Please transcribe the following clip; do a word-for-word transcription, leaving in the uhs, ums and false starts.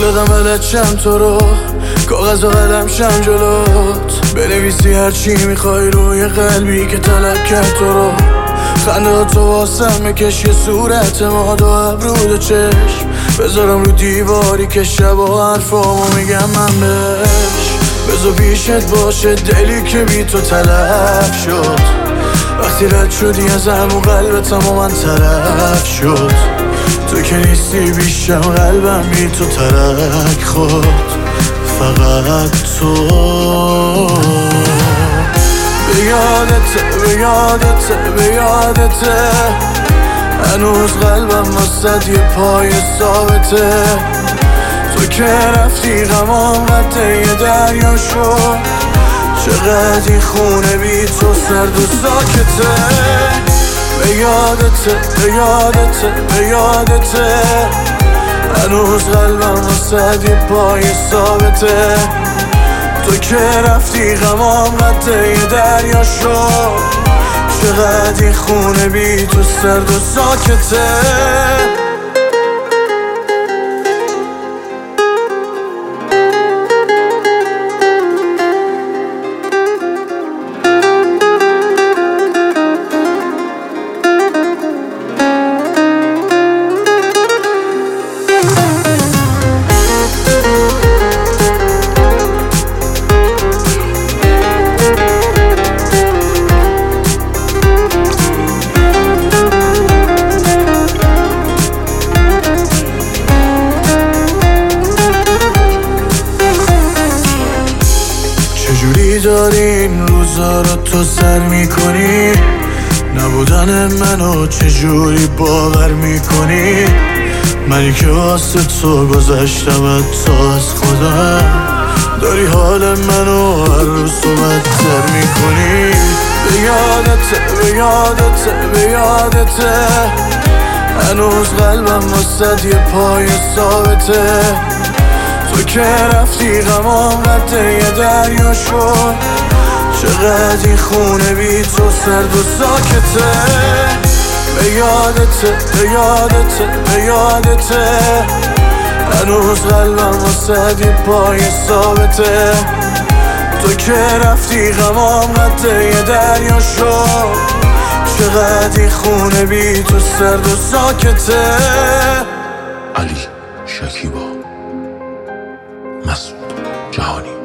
دادم بلچم تو رو، کاغذ و قلم شم جلوت، بنویسی هرچی میخوای روی قلبی که طلب کرد تو رو. خنده تو واسم بکش یه صورت ماد و ابرود و چشم، بذارم رو دیواری که شب و حرفامو میگم من بهش. بذار پیشت باشه دلی که بی تو تلف شد، وقتی رد شدی ازم و قلبتم و من طرف شد. تو که نیستی بیشم قلبم بی تو ترک خود، فقط تو. به یادته به یادته به یادته، هنوز قلبم واسد یه پای ثابته. تو که رفتی غمام قطعه یه دریا شد، چقدر این خونه بی تو سرد و ساکته. به یادته به یادته به یادته، هنوز قلبم واسد یه پای ثابته. تو که رفتی غمام قطعه یه دریا شد، چقدر این خونه بی تو سرد و ساکته. چجوری داری این روزا رو تو سر میکنی؟ نبودن منو چجوری باور میکنی؟ منی که واسه تو گذشتم حتی از خودم، داری حال منو هر روز تو بدتر میکنی. به یادته به یادته به یادته، هنوز قلبم واسد یه پای ثابته. تو که رفتی غمام قطعه یه دریا شد، چقدر این خونه بی تو سرد و ساکته. به یادته به یادته به یادته، هنوز قلبم واسد یه پای ثابته. تو که رفتی غمام قطعه یه دریا شد، چقدر این خونه بی تو سرد و ساکته. علی شکیبا، مسعود جهانی.